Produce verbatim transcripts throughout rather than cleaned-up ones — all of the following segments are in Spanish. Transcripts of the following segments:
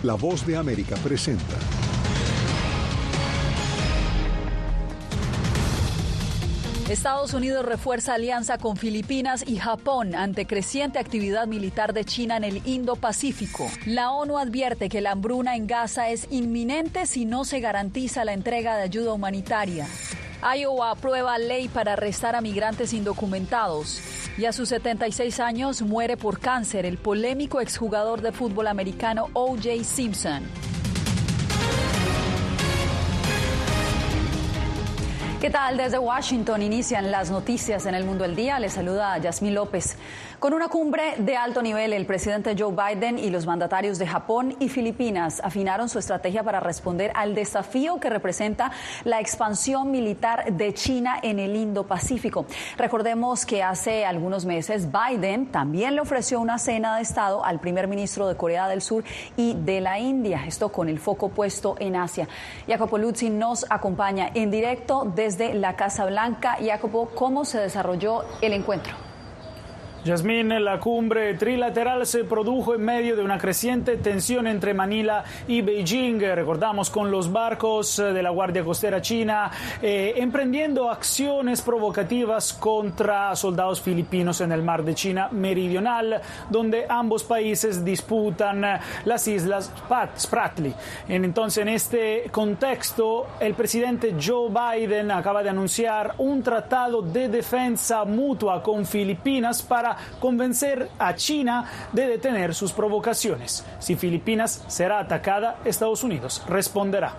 La Voz de América presenta. Estados Unidos refuerza alianza con Filipinas y Japón ante creciente actividad militar de China en el Indo-Pacífico. La ONU advierte que la hambruna en Gaza es inminente si no se garantiza la entrega de ayuda humanitaria. Iowa aprueba ley para arrestar a migrantes indocumentados. Y a sus setenta y seis años muere por cáncer el polémico exjugador de fútbol americano O J Simpson. ¿Qué tal? Desde Washington inician las noticias en el mundo del día. Les saluda Yasmín López. Con una cumbre de alto nivel, el presidente Joe Biden y los mandatarios de Japón y Filipinas afinaron su estrategia para responder al desafío que representa la expansión militar de China en el Indo-Pacífico. Recordemos que hace algunos meses Biden también le ofreció una cena de Estado al primer ministro de Corea del Sur y de la India, esto con el foco puesto en Asia. Jacopo Luzzi nos acompaña en directo desde la Casa Blanca. Jacopo, ¿cómo se desarrolló el encuentro? Yasmín, la cumbre trilateral se produjo en medio de una creciente tensión entre Manila y Beijing, recordamos, con los barcos de la Guardia Costera China eh, emprendiendo acciones provocativas contra soldados filipinos en el mar de China Meridional, donde ambos países disputan las islas Spratly. Entonces, en este contexto, el presidente Joe Biden acaba de anunciar un tratado de defensa mutua con Filipinas para convencer a China de detener sus provocaciones. Si Filipinas será atacada, Estados Unidos responderá.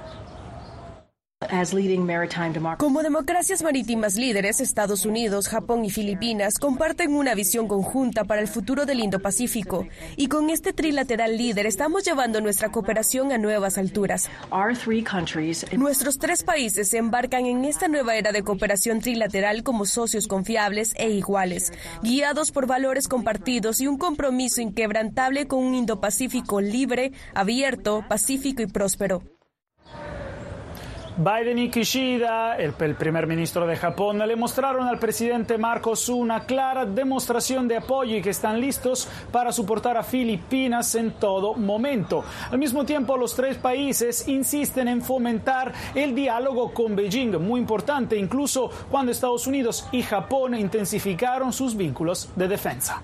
Como democracias marítimas líderes, Estados Unidos, Japón y Filipinas comparten una visión conjunta para el futuro del Indo-Pacífico, y con este trilateral líder estamos llevando nuestra cooperación a nuevas alturas. Nuestros tres países se embarcan en esta nueva era de cooperación trilateral como socios confiables e iguales, guiados por valores compartidos y un compromiso inquebrantable con un Indo-Pacífico libre, abierto, pacífico y próspero. Biden y Kishida, el, el primer ministro de Japón, le mostraron al presidente Marcos una clara demostración de apoyo y que están listos para soportar a Filipinas en todo momento. Al mismo tiempo, los tres países insisten en fomentar el diálogo con Beijing, muy importante, incluso cuando Estados Unidos y Japón intensificaron sus vínculos de defensa.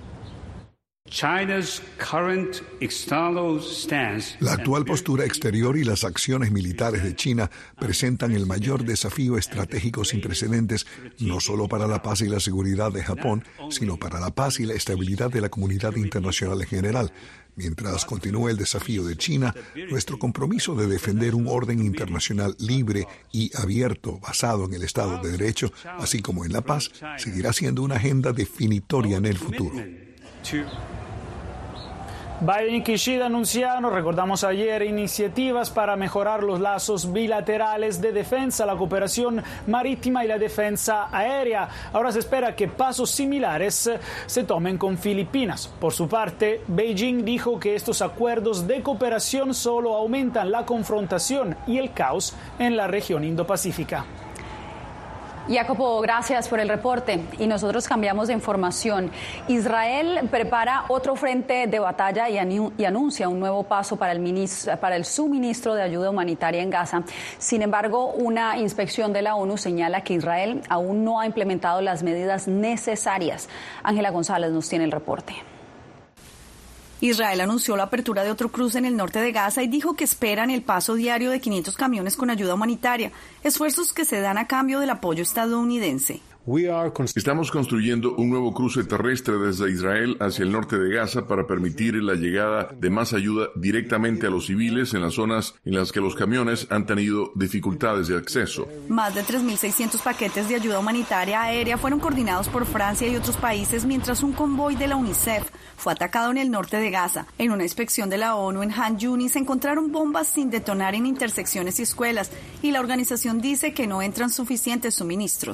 La actual postura exterior y las acciones militares de China presentan el mayor desafío estratégico sin precedentes, no solo para la paz y la seguridad de Japón, sino para la paz y la estabilidad de la comunidad internacional en general. Mientras continúe el desafío de China, nuestro compromiso de defender un orden internacional libre y abierto basado en el Estado de Derecho, así como en la paz, seguirá siendo una agenda definitoria en el futuro. Biden y Kishida anunciaron, recordamos ayer, iniciativas para mejorar los lazos bilaterales de defensa, la cooperación marítima y la defensa aérea. Ahora se espera que pasos similares se tomen con Filipinas. Por su parte, Beijing dijo que estos acuerdos de cooperación solo aumentan la confrontación y el caos en la región Indo-Pacífica. Jacopo, gracias por el reporte. Y nosotros cambiamos de información. Israel prepara otro frente de batalla y, anu- y anuncia un nuevo paso para el, ministro, para el suministro de ayuda humanitaria en Gaza. Sin embargo, una inspección de la ONU señala que Israel aún no ha implementado las medidas necesarias. Ángela González nos tiene el reporte. Israel anunció la apertura de otro cruce en el norte de Gaza y dijo que esperan el paso diario de quinientos camiones con ayuda humanitaria, esfuerzos que se dan a cambio del apoyo estadounidense. Estamos construyendo un nuevo cruce terrestre desde Israel hacia el norte de Gaza para permitir la llegada de más ayuda directamente a los civiles en las zonas en las que los camiones han tenido dificultades de acceso. Más de tres mil seiscientos paquetes de ayuda humanitaria aérea fueron coordinados por Francia y otros países mientras un convoy de la UNICEF fue atacado en el norte de Gaza. En una inspección de la ONU en Han Yunis se encontraron bombas sin detonar en intersecciones y escuelas y la organización dice que no entran suficientes suministros.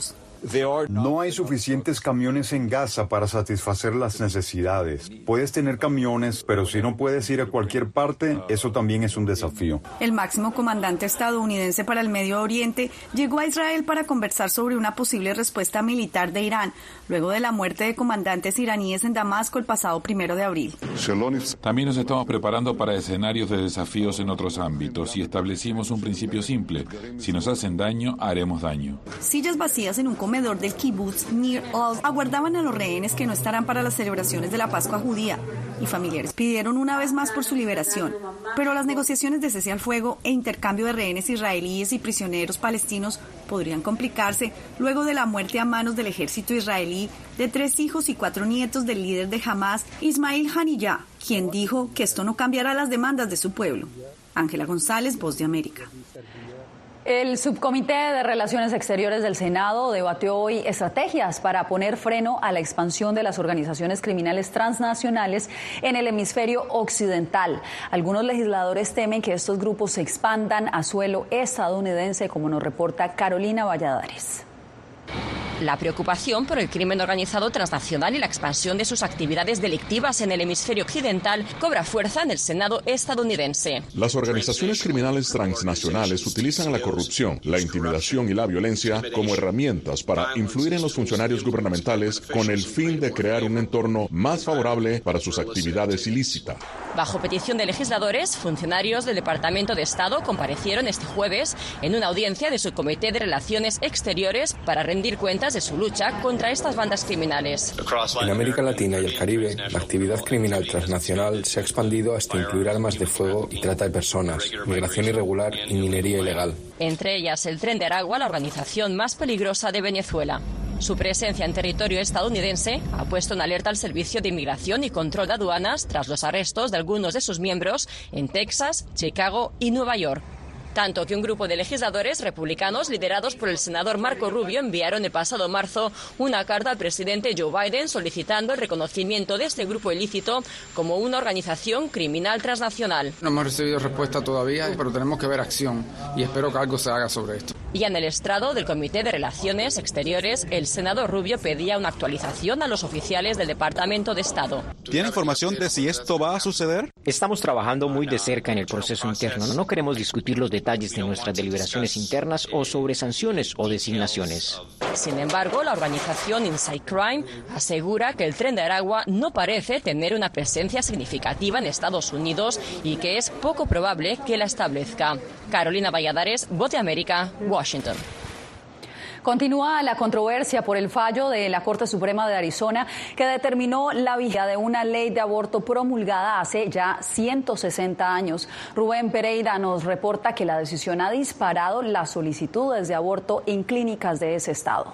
No hay suficientes camiones en Gaza para satisfacer las necesidades. Puedes tener camiones, pero si no puedes ir a cualquier parte, eso también es un desafío. El máximo comandante estadounidense para el Medio Oriente llegó a Israel para conversar sobre una posible respuesta militar de Irán, luego de la muerte de comandantes iraníes en Damasco el pasado primero de abril. También nos estamos preparando para escenarios de desafíos en otros ámbitos y establecimos un principio simple: si nos hacen daño, haremos daño. Sillas vacías en un comedor del kibbutz Nir Oz aguardaban a los rehenes que no estarán para las celebraciones de la Pascua judía, y familiares pidieron una vez más por su liberación. Pero las negociaciones de cese al fuego e intercambio de rehenes israelíes y prisioneros palestinos podrían complicarse luego de la muerte a manos del ejército israelí de tres hijos y cuatro nietos del líder de Hamas, Ismail Haniyeh, quien dijo que esto no cambiará las demandas de su pueblo. Ángela González, Voz de América. El Subcomité de Relaciones Exteriores del Senado debatió hoy estrategias para poner freno a la expansión de las organizaciones criminales transnacionales en el hemisferio occidental. Algunos legisladores temen que estos grupos se expandan a suelo estadounidense, como nos reporta Carolina Valladares. La preocupación por el crimen organizado transnacional y la expansión de sus actividades delictivas en el hemisferio occidental cobra fuerza en el Senado estadounidense. Las organizaciones criminales transnacionales utilizan la corrupción, la intimidación y la violencia como herramientas para influir en los funcionarios gubernamentales con el fin de crear un entorno más favorable para sus actividades ilícitas. Bajo petición de legisladores, funcionarios del Departamento de Estado comparecieron este jueves en una audiencia de su Comité de Relaciones Exteriores para rendir cuentas de su lucha contra estas bandas criminales. En América Latina y el Caribe, la actividad criminal transnacional se ha expandido hasta incluir armas de fuego y trata de personas, migración irregular y minería ilegal. Entre ellas el Tren de Aragua, la organización más peligrosa de Venezuela. Su presencia en territorio estadounidense ha puesto en alerta al Servicio de Inmigración y Control de Aduanas tras los arrestos de algunos de sus miembros en Texas, Chicago y Nueva York. Tanto que un grupo de legisladores republicanos liderados por el senador Marco Rubio enviaron el pasado marzo una carta al presidente Joe Biden solicitando el reconocimiento de este grupo ilícito como una organización criminal transnacional. No hemos recibido respuesta todavía, pero tenemos que ver acción y espero que algo se haga sobre esto. Y en el estrado del Comité de Relaciones Exteriores, el senador Rubio pedía una actualización a los oficiales del Departamento de Estado. ¿Tiene información de si esto va a suceder? Estamos trabajando muy de cerca en el proceso interno. No queremos discutir los detalles de nuestras deliberaciones internas o sobre sanciones o designaciones. Sin embargo, la organización Inside Crime asegura que el Tren de Aragua no parece tener una presencia significativa en Estados Unidos y que es poco probable que la establezca. Carolina Valladares, Voz de América, Washington. Continúa la controversia por el fallo de la Corte Suprema de Arizona que determinó la vigencia de una ley de aborto promulgada hace ya ciento sesenta años. Rubén Pereira nos reporta que la decisión ha disparado las solicitudes de aborto en clínicas de ese estado.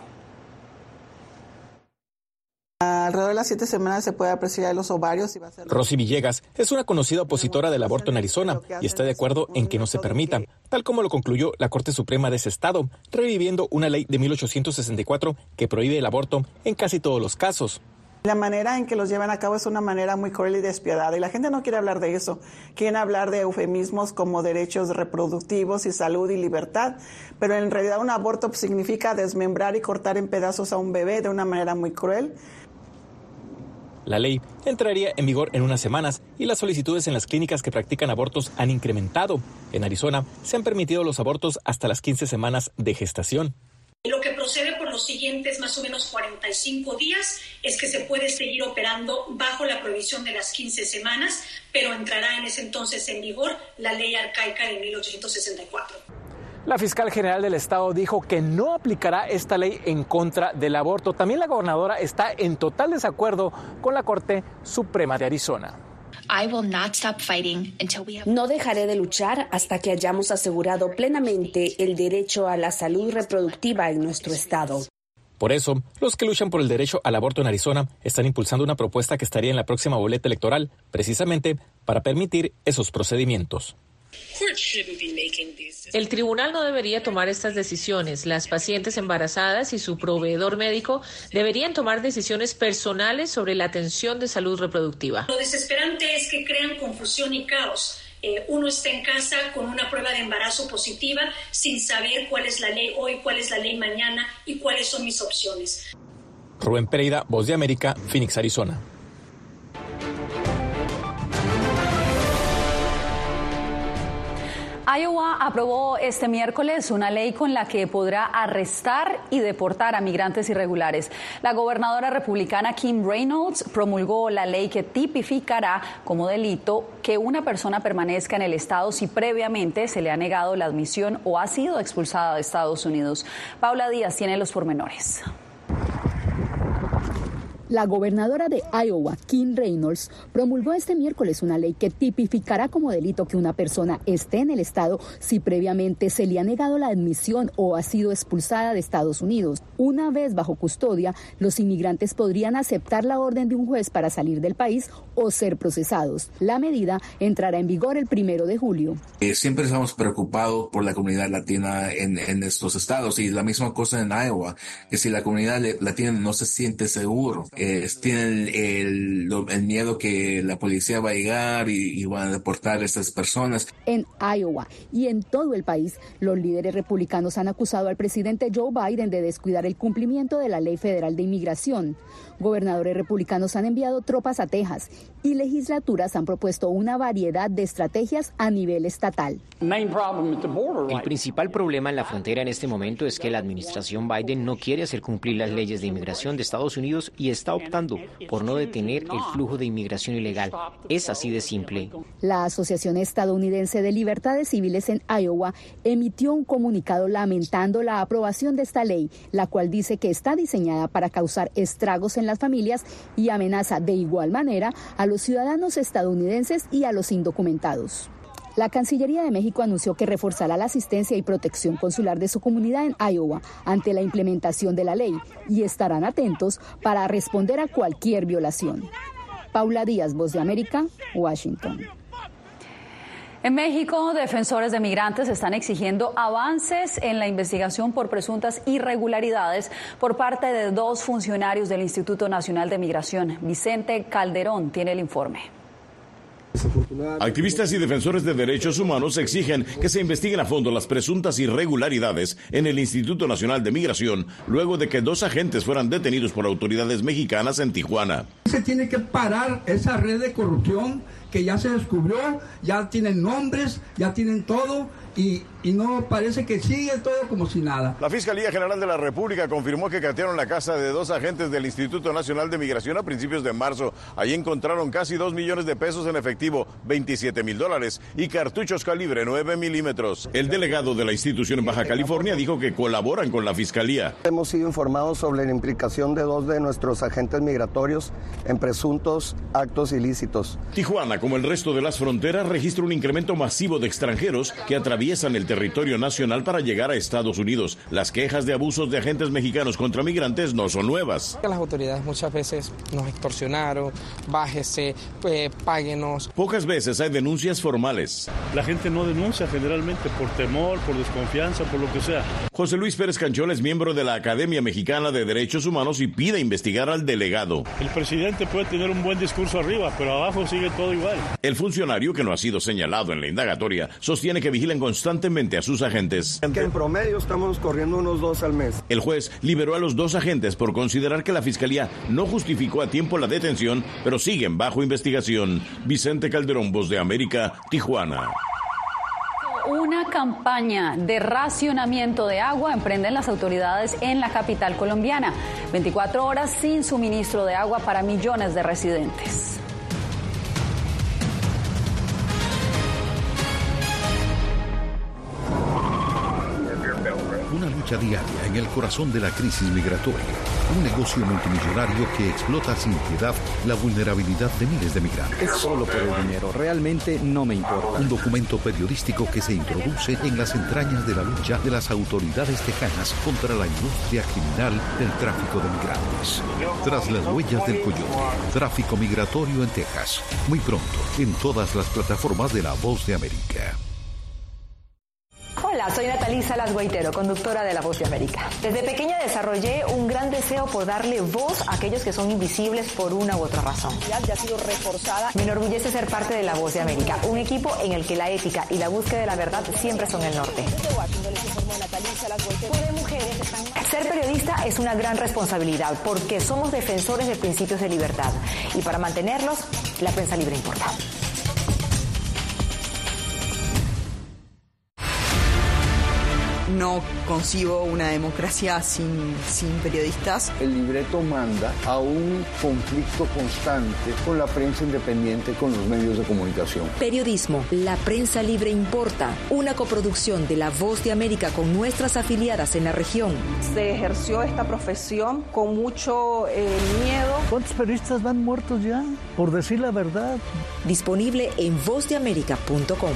Alrededor de las siete semanas se puede apreciar los ovarios. Y va a ser... Rosy Villegas es una conocida opositora del aborto en Arizona y está de acuerdo en que no se permita, tal como lo concluyó la Corte Suprema de ese estado, reviviendo una ley de mil ochocientos sesenta y cuatro que prohíbe el aborto en casi todos los casos. La manera en que los llevan a cabo es una manera muy cruel y despiadada y la gente no quiere hablar de eso. Quieren hablar de eufemismos como derechos reproductivos y salud y libertad, pero en realidad un aborto significa desmembrar y cortar en pedazos a un bebé de una manera muy cruel. La ley entraría en vigor en unas semanas y las solicitudes en las clínicas que practican abortos han incrementado. En Arizona se han permitido los abortos hasta las quince semanas de gestación. Lo que procede por los siguientes más o menos cuarenta y cinco días es que se puede seguir operando bajo la prohibición de las quince semanas, pero entrará en ese entonces en vigor la ley arcaica de mil ochocientos sesenta y cuatro. La fiscal general del estado dijo que no aplicará esta ley en contra del aborto. También la gobernadora está en total desacuerdo con la Corte Suprema de Arizona. No dejaré de luchar hasta que hayamos asegurado plenamente el derecho a la salud reproductiva en nuestro estado. Por eso, los que luchan por el derecho al aborto en Arizona están impulsando una propuesta que estaría en la próxima boleta electoral, precisamente para permitir esos procedimientos. El tribunal no debería tomar estas decisiones. Las pacientes embarazadas y su proveedor médico deberían tomar decisiones personales sobre la atención de salud reproductiva. Lo desesperante es que crean confusión y caos eh, uno está en casa con una prueba de embarazo positiva sin saber cuál es la ley hoy, cuál es la ley mañana y cuáles son mis opciones. Rubén Pereira, Voz de América, Phoenix, Arizona. Iowa aprobó este miércoles una ley con la que podrá arrestar y deportar a migrantes irregulares. La gobernadora republicana Kim Reynolds promulgó la ley que tipificará como delito que una persona permanezca en el estado si previamente se le ha negado la admisión o ha sido expulsada de Estados Unidos. Paula Díaz tiene los pormenores. La gobernadora de Iowa, Kim Reynolds, promulgó este miércoles una ley que tipificará como delito que una persona esté en el estado si previamente se le ha negado la admisión o ha sido expulsada de Estados Unidos. Una vez bajo custodia, los inmigrantes podrían aceptar la orden de un juez para salir del país o ser procesados. La medida entrará en vigor el primero de julio. Eh, siempre estamos preocupados por la comunidad latina en, en estos estados, y la misma cosa en Iowa, que si la comunidad latina no se siente seguro, Eh, tienen el, el miedo que la policía va a llegar y, y van a deportar a estas personas. En Iowa y en todo el país, los líderes republicanos han acusado al presidente Joe Biden de descuidar el cumplimiento de la ley federal de inmigración. Gobernadores republicanos han enviado tropas a Texas y legislaturas han propuesto una variedad de estrategias a nivel estatal. El principal problema en la frontera en este momento es que la administración Biden no quiere hacer cumplir las leyes de inmigración de Estados Unidos y está optando por no detener el flujo de inmigración ilegal. Es así de simple. La Asociación Estadounidense de Libertades Civiles en Iowa emitió un comunicado lamentando la aprobación de esta ley, la cual dice que está diseñada para causar estragos en las familias y amenaza de igual manera a los ciudadanos estadounidenses y a los indocumentados. La Cancillería de México anunció que reforzará la asistencia y protección consular de su comunidad en Iowa ante la implementación de la ley y estarán atentos para responder a cualquier violación. Paula Díaz, Voz de América, Washington. En México, defensores de migrantes están exigiendo avances en la investigación por presuntas irregularidades por parte de dos funcionarios del Instituto Nacional de Migración. Vicente Calderón tiene el informe. Activistas y defensores de derechos humanos exigen que se investiguen a fondo las presuntas irregularidades en el Instituto Nacional de Migración luego de que dos agentes fueran detenidos por autoridades mexicanas en Tijuana. Se tiene que parar esa red de corrupción que ya se descubrió, ya tienen nombres, ya tienen todo y, y no parece que sigue todo como si nada. La Fiscalía General de la República confirmó que catearon la casa de dos agentes del Instituto Nacional de Migración a principios de marzo. Allí encontraron casi dos millones de pesos en efectivo, veintisiete mil dólares y cartuchos calibre nueve milímetros. El delegado de la institución en Baja California dijo que colaboran con la Fiscalía. Hemos sido informados sobre la implicación de dos de nuestros agentes migratorios en presuntos actos ilícitos. Tijuana, como el resto de las fronteras, registra un incremento masivo de extranjeros que atraviesan el territorio nacional para llegar a Estados Unidos. Las quejas de abusos de agentes mexicanos contra migrantes no son nuevas. Las autoridades muchas veces nos extorsionaron, bájese, eh, páguenos. Pocas veces hay denuncias formales. La gente no denuncia generalmente por temor, por desconfianza, por lo que sea. José Luis Pérez Canchón es miembro de la Academia Mexicana de Derechos Humanos y pide investigar al delegado. El presidente puede tener un buen discurso arriba, pero abajo sigue todo igual. El funcionario, que no ha sido señalado en la indagatoria, sostiene que vigilan constantemente a sus agentes. Que en promedio estamos corriendo unos dos al mes. El juez liberó a los dos agentes por considerar que la Fiscalía no justificó a tiempo la detención, pero siguen bajo investigación. Vicente Calderón, Voz de América, Tijuana. Una campaña de racionamiento de agua emprenden las autoridades en la capital colombiana. veinticuatro horas sin suministro de agua para millones de residentes. Una lucha diaria en el corazón de la crisis migratoria. Un negocio multimillonario que explota sin piedad la vulnerabilidad de miles de migrantes. Es solo por el dinero, realmente no me importa. Un documento periodístico que se introduce en las entrañas de la lucha de las autoridades tejanas contra la industria criminal del tráfico de migrantes. Tras las huellas del coyote, tráfico migratorio en Texas. Muy pronto, en todas las plataformas de La Voz de América. Hola. Hola, soy Natalí Salas Guaitero, conductora de La Voz de América. Desde pequeña desarrollé un gran deseo por darle voz a aquellos que son invisibles por una u otra razón. Ya ha sido reforzada. Me enorgullece ser parte de La Voz de América, un equipo en el que la ética y la búsqueda de la verdad siempre son el norte. Ser periodista es una gran responsabilidad porque somos defensores de principios de libertad y para mantenerlos, la prensa libre importa. No concibo una democracia sin, sin periodistas. El libreto manda a un conflicto constante con la prensa independiente, con los medios de comunicación. Periodismo, la prensa libre importa. Una coproducción de La Voz de América con nuestras afiliadas en la región. Se ejerció esta profesión con mucho eh, miedo. ¿Cuántos periodistas van muertos ya por decir la verdad? Disponible en voz de américa punto com.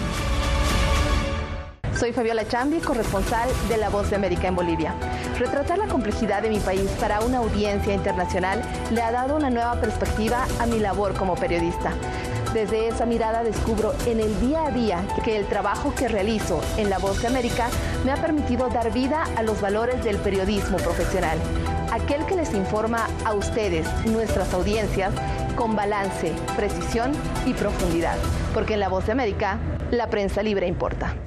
Soy Fabiola Chambi, corresponsal de La Voz de América en Bolivia. Retratar la complejidad de mi país para una audiencia internacional le ha dado una nueva perspectiva a mi labor como periodista. Desde esa mirada descubro en el día a día que el trabajo que realizo en La Voz de América me ha permitido dar vida a los valores del periodismo profesional. Aquel que les informa a ustedes, nuestras audiencias, con balance, precisión y profundidad. Porque en La Voz de América, la prensa libre importa.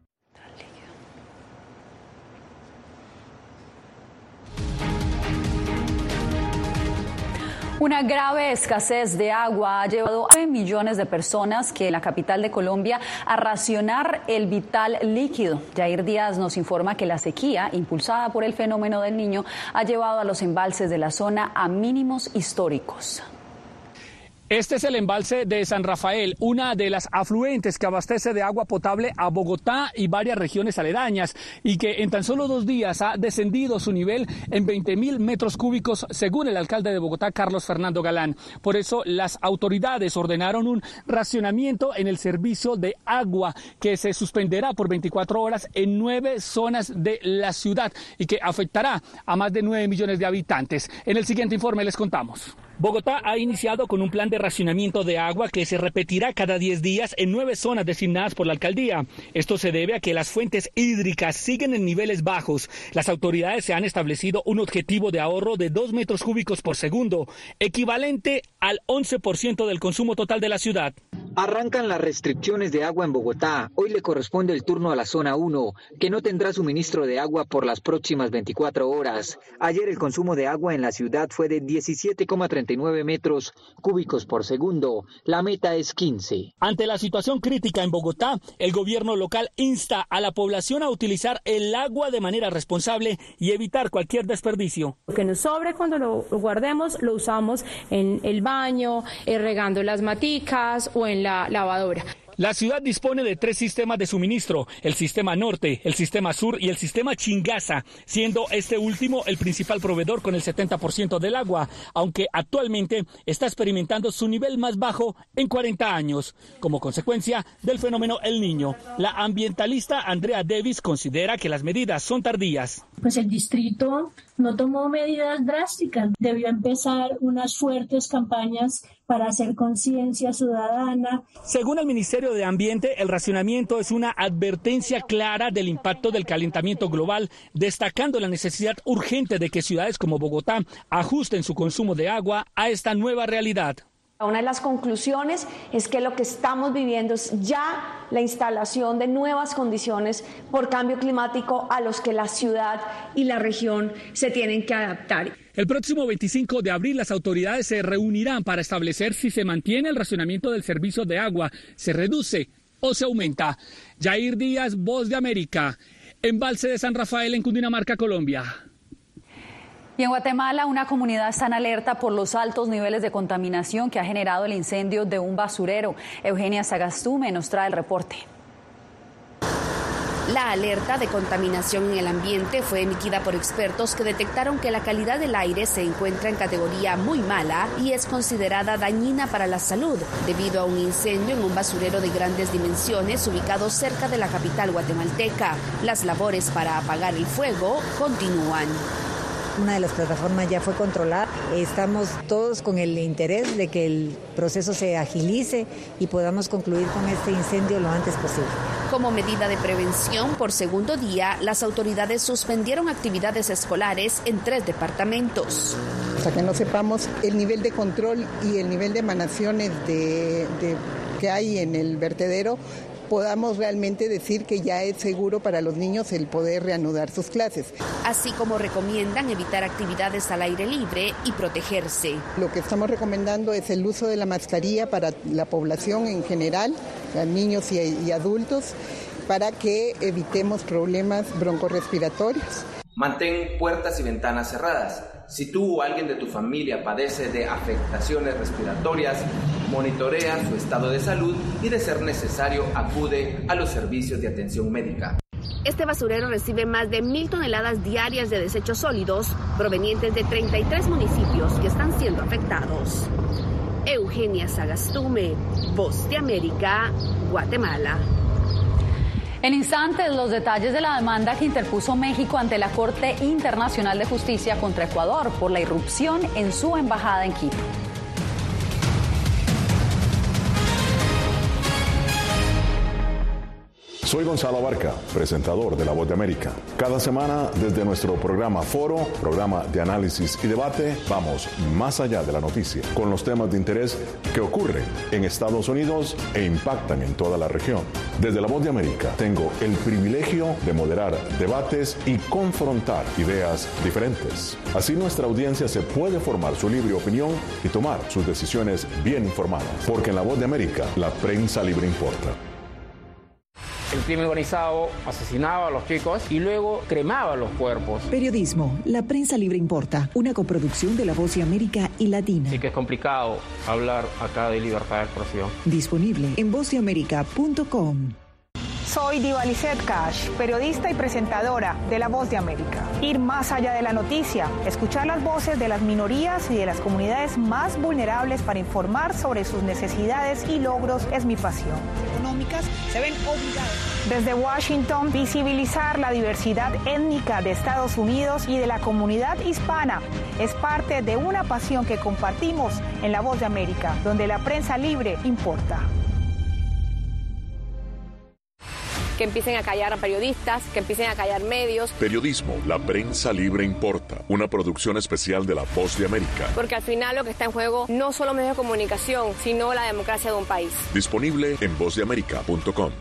Una grave escasez de agua ha llevado a millones de personas que en la capital de Colombia a racionar el vital líquido. Jair Díaz nos informa que la sequía, impulsada por el fenómeno del Niño, ha llevado a los embalses de la zona a mínimos históricos. Este es el embalse de San Rafael, una de las afluentes que abastece de agua potable a Bogotá y varias regiones aledañas y que en tan solo dos días ha descendido su nivel en veinte mil metros cúbicos según el alcalde de Bogotá, Carlos Fernando Galán. Por eso las autoridades ordenaron un racionamiento en el servicio de agua que se suspenderá por veinticuatro horas en nueve zonas de la ciudad y que afectará a más de nueve millones de habitantes. En el siguiente informe les contamos. Bogotá ha iniciado con un plan de racionamiento de agua que se repetirá cada diez días en nueve zonas designadas por la alcaldía. Esto se debe a que las fuentes hídricas siguen en niveles bajos. Las autoridades se han establecido un objetivo de ahorro de dos metros cúbicos por segundo, equivalente al once por ciento del consumo total de la ciudad. Arrancan las restricciones de agua en Bogotá. Hoy le corresponde el turno a la zona uno, que no tendrá suministro de agua por las próximas veinticuatro horas. Ayer el consumo de agua en la ciudad fue de diecisiete coma treinta y nueve metros cúbicos por segundo. La meta es quince. Ante la situación crítica en Bogotá, el gobierno local insta a la población a utilizar el agua de manera responsable y evitar cualquier desperdicio. Lo que nos sobre cuando lo guardemos lo usamos en el baño, eh, regando las maticas o en la lavadora. La ciudad dispone de tres sistemas de suministro, el sistema norte, el sistema sur y el sistema Chingaza, siendo este último el principal proveedor con el setenta por ciento del agua, aunque actualmente está experimentando su nivel más bajo en cuarenta años, como consecuencia del fenómeno El Niño. La ambientalista Andrea Davis considera que las medidas son tardías. Pues el distrito no tomó medidas drásticas, debió empezar unas fuertes campañas para hacer conciencia ciudadana. Según el Ministerio de Ambiente, el racionamiento es una advertencia clara del impacto del calentamiento global, destacando la necesidad urgente de que ciudades como Bogotá ajusten su consumo de agua a esta nueva realidad. Una de las conclusiones es que lo que estamos viviendo es ya la instalación de nuevas condiciones por cambio climático a los que la ciudad y la región se tienen que adaptar. El próximo veinticinco de abril las autoridades se reunirán para establecer si se mantiene el racionamiento del servicio de agua, se reduce o se aumenta. Jair Díaz, Voz de América, embalse de San Rafael en Cundinamarca, Colombia. Y en Guatemala, una comunidad está en alerta por los altos niveles de contaminación que ha generado el incendio de un basurero. Eugenia Sagastume nos trae el reporte. La alerta de contaminación en el ambiente fue emitida por expertos que detectaron que la calidad del aire se encuentra en categoría muy mala y es considerada dañina para la salud debido a un incendio en un basurero de grandes dimensiones ubicado cerca de la capital guatemalteca. Las labores para apagar el fuego continúan. Una de las plataformas ya fue controlada Estamos todos con el interés de que el proceso se agilice y podamos concluir con este incendio lo antes posible. Como medida de prevención, por segundo día, las autoridades suspendieron actividades escolares en tres departamentos. Hasta que no sepamos el nivel de control y el nivel de emanaciones de, de, que hay en el vertedero, podamos realmente decir que ya es seguro para los niños el poder reanudar sus clases. Así como recomiendan evitar actividades al aire libre y protegerse. Lo que estamos recomendando es el uso de la mascarilla para la población en general, a niños y, y adultos, para que evitemos problemas broncorrespiratorios. Mantén puertas y ventanas cerradas. Si tú o alguien de tu familia padece de afectaciones respiratorias, monitorea su estado de salud y, de ser necesario, acude a los servicios de atención médica. Este basurero recibe más de mil toneladas diarias de desechos sólidos provenientes de treinta y tres municipios que están siendo afectados. Eugenia Sagastume, Voz de América, Guatemala. En instantes, los detalles de la demanda que interpuso México ante la Corte Internacional de Justicia contra Ecuador por la irrupción en su embajada en Quito. Soy Gonzalo Abarca, presentador de La Voz de América. Cada semana, desde nuestro programa Foro, programa de análisis y debate, vamos más allá de la noticia, con los temas de interés que ocurren en Estados Unidos e impactan en toda la región. Desde La Voz de América, tengo el privilegio de moderar debates y confrontar ideas diferentes. Así nuestra audiencia se puede formar su libre opinión y tomar sus decisiones bien informadas, porque en La Voz de América, la prensa libre importa. El crimen organizado asesinaba a los chicos y luego cremaba los cuerpos. Periodismo, la prensa libre importa, una coproducción de La Voz de América y Latina. Sí que es complicado hablar acá de libertad de expresión. Disponible en voz de américa punto com. Soy Diva Lizette Cash, periodista y presentadora de La Voz de América. Ir más allá de la noticia, escuchar las voces de las minorías y de las comunidades más vulnerables para informar sobre sus necesidades y logros es mi pasión. Económicas se ven obligadas. Desde Washington, visibilizar la diversidad étnica de Estados Unidos y de la comunidad hispana es parte de una pasión que compartimos en La Voz de América, donde la prensa libre importa. Que empiecen a callar a periodistas, que empiecen a callar medios. Periodismo, la prensa libre importa. Una producción especial de La Voz de América. Porque al final lo que está en juego no solo medios de comunicación, sino la democracia de un país. Disponible en voz de américa punto com.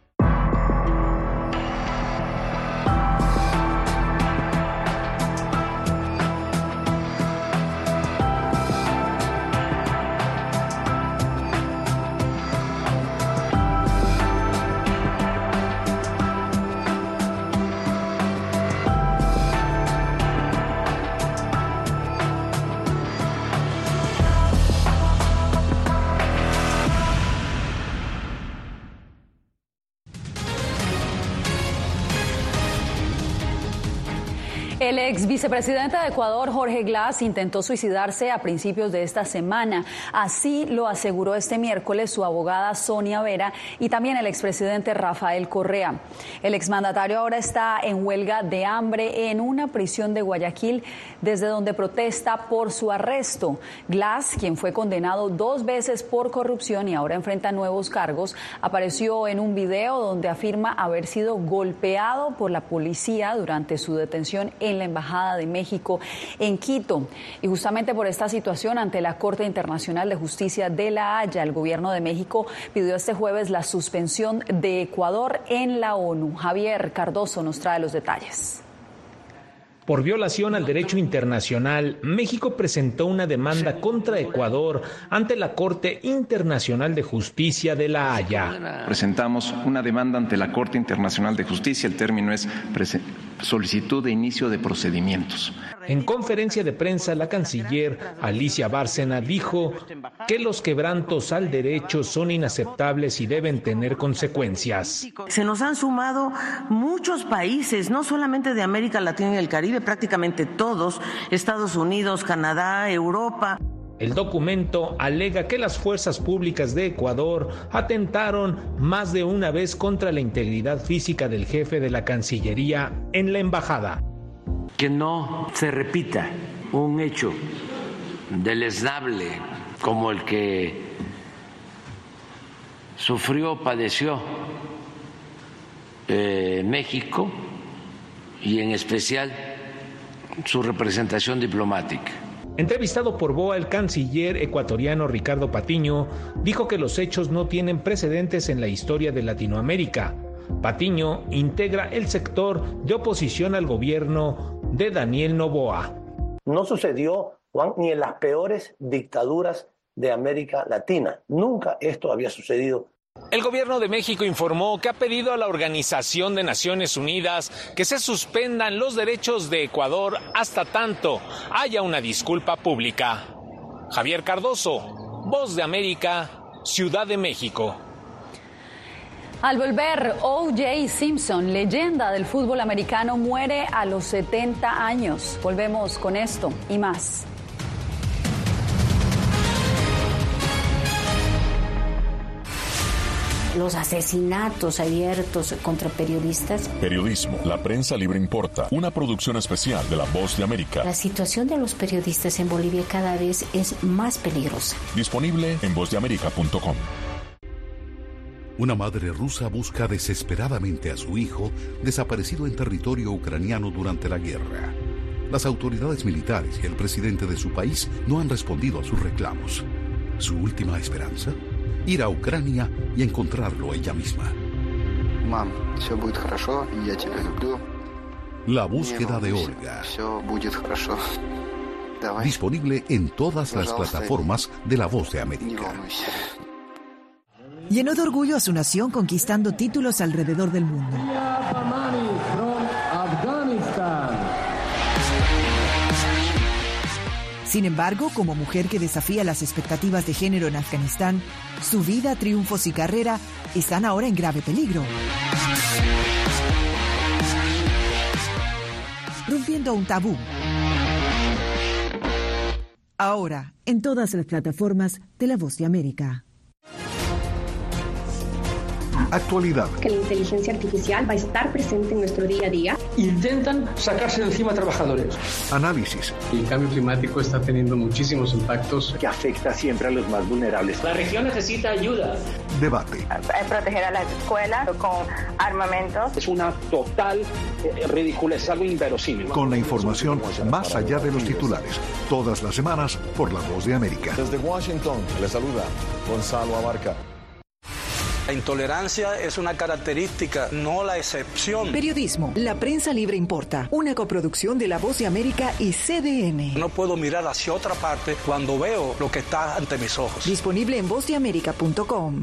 El ex vicepresidente de Ecuador, Jorge Glass, intentó suicidarse a principios de esta semana. Así lo aseguró este miércoles su abogada Sonia Vera y también el expresidente Rafael Correa. El exmandatario ahora está en huelga de hambre en una prisión de Guayaquil, desde donde protesta por su arresto. Glass, quien fue condenado dos veces por corrupción y ahora enfrenta nuevos cargos, apareció en un video donde afirma haber sido golpeado por la policía durante su detención en la Embajada de México en Quito. Y justamente por esta situación, ante la Corte Internacional de Justicia de La Haya, el gobierno de México pidió este jueves la suspensión de Ecuador en la ONU. Javier Cardoso nos trae los detalles. Por violación al derecho internacional, México presentó una demanda contra Ecuador ante la Corte Internacional de Justicia de La Haya. Presentamos una demanda ante la Corte Internacional de Justicia, el término es solicitud de inicio de procedimientos. En conferencia de prensa, la canciller Alicia Bárcena dijo que los quebrantos al derecho son inaceptables y deben tener consecuencias. Se nos han sumado muchos países, no solamente de América Latina y el Caribe, prácticamente todos, Estados Unidos, Canadá, Europa. El documento alega que las fuerzas públicas de Ecuador atentaron más de una vez contra la integridad física del jefe de la Cancillería en la embajada. Que no se repita un hecho deleznable como el que sufrió, padeció eh, México y en especial su representación diplomática. Entrevistado por B O A, el canciller ecuatoriano Ricardo Patiño dijo que los hechos no tienen precedentes en la historia de Latinoamérica. Patiño integra el sector de oposición al gobierno de Daniel Noboa. No sucedió, Juan, ni en las peores dictaduras de América Latina. Nunca esto había sucedido. El gobierno de México informó que ha pedido a la Organización de Naciones Unidas que se suspendan los derechos de Ecuador hasta tanto haya una disculpa pública. Javier Cardoso, Voz de América, Ciudad de México. Al volver, O J Simpson, leyenda del fútbol americano, muere a los setenta años. Volvemos con esto y más. Los asesinatos abiertos contra periodistas. Periodismo, la prensa libre importa. Una producción especial de La Voz de América. La situación de los periodistas en Bolivia cada vez es más peligrosa. Disponible en voz de américa punto com. Una madre rusa busca desesperadamente a su hijo desaparecido en territorio ucraniano durante la guerra. Las autoridades militares y el presidente de su país no han respondido a sus reclamos. ¿Su última esperanza? Ir a Ucrania y encontrarlo ella misma. Mam, все будет хорошо, я тебя люблю. La búsqueda de Olga. Все будет хорошо. Давай. Disponible en todas las plataformas de La Voz de América. Llenó de orgullo a su nación conquistando títulos alrededor del mundo. Sin embargo, como mujer que desafía las expectativas de género en Afganistán, su vida, triunfos y carrera están ahora en grave peligro. Rompiendo un tabú. Ahora, en todas las plataformas de La Voz de América. Actualidad. Que la inteligencia artificial va a estar presente en nuestro día a día. Intentan sacarse de encima a trabajadores. Análisis. El cambio climático está teniendo muchísimos impactos que afecta siempre a los más vulnerables. La región necesita ayuda. Debate. Proteger a las escuelas con armamentos. Es una total eh, ridiculez, algo inverosímil. Con la información más allá de los titulares. Todas las semanas por La Voz de América. Desde Washington, le saluda Gonzalo Abarca. La intolerancia es una característica, no la excepción. Periodismo, la prensa libre importa. Una coproducción de La Voz de América y C D N. No puedo mirar hacia otra parte cuando veo lo que está ante mis ojos. Disponible en voz de américa punto com.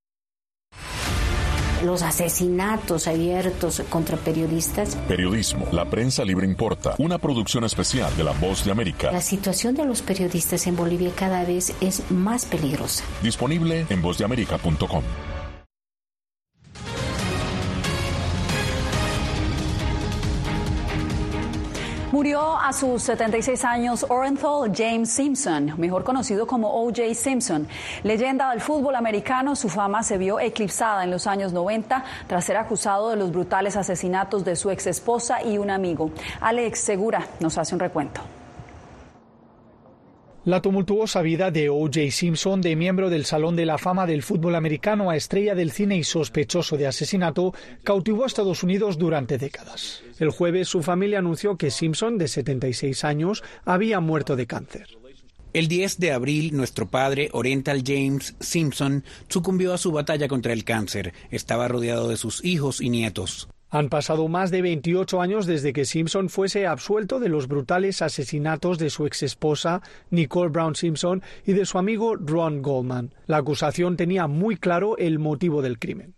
Los asesinatos abiertos contra periodistas. Periodismo, la prensa libre importa. Una producción especial de La Voz de América. La situación de los periodistas en Bolivia cada vez es más peligrosa. Disponible en voz de américa punto com. Murió a sus setenta y seis años Orenthal James Simpson, mejor conocido como O J Simpson. Leyenda del fútbol americano, su fama se vio eclipsada en los años noventa tras ser acusado de los brutales asesinatos de su exesposa y un amigo. Alex Segura nos hace un recuento. La tumultuosa vida de O J Simpson, de miembro del Salón de la Fama del fútbol americano a estrella del cine y sospechoso de asesinato, cautivó a Estados Unidos durante décadas. El jueves, su familia anunció que Simpson, de setenta y seis años, había muerto de cáncer. El diez de abril, nuestro padre, Orenthal James Simpson, sucumbió a su batalla contra el cáncer. Estaba rodeado de sus hijos y nietos. Han pasado más de veintiocho años desde que Simpson fuese absuelto de los brutales asesinatos de su exesposa, Nicole Brown Simpson, y de su amigo Ron Goldman. La acusación tenía muy claro el motivo del crimen.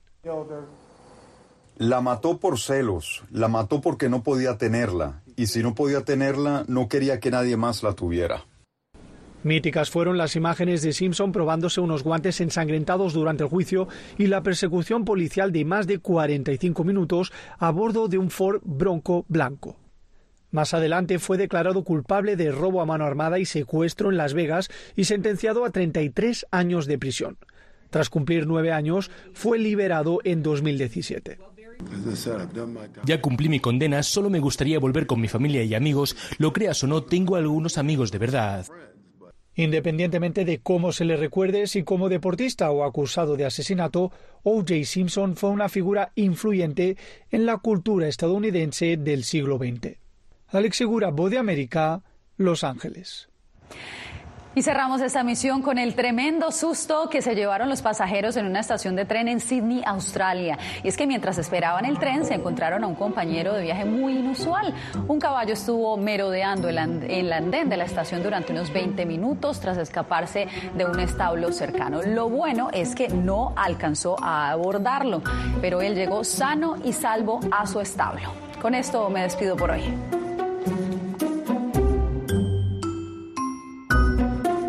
La mató por celos, la mató porque no podía tenerla, y si no podía tenerla, no quería que nadie más la tuviera. Míticas fueron las imágenes de Simpson probándose unos guantes ensangrentados durante el juicio y la persecución policial de más de cuarenta y cinco minutos a bordo de un Ford Bronco blanco. Más adelante fue declarado culpable de robo a mano armada y secuestro en Las Vegas y sentenciado a treinta y tres años de prisión. Tras cumplir nueve años, fue liberado en dos mil diecisiete. Ya cumplí mi condena, solo me gustaría volver con mi familia y amigos. Lo creas o no, tengo algunos amigos de verdad. Independientemente de cómo se le recuerde, si como deportista o acusado de asesinato, O J Simpson fue una figura influyente en la cultura estadounidense del siglo veinte. Alex Segura, Voz de América, Los Ángeles. Y cerramos esta emisión con el tremendo susto que se llevaron los pasajeros en una estación de tren en Sydney, Australia. Y es que mientras esperaban el tren se encontraron a un compañero de viaje muy inusual. Un caballo estuvo merodeando en el andén de la estación durante unos veinte minutos tras escaparse de un establo cercano. Lo bueno es que no alcanzó a abordarlo, pero él llegó sano y salvo a su establo. Con esto me despido por hoy.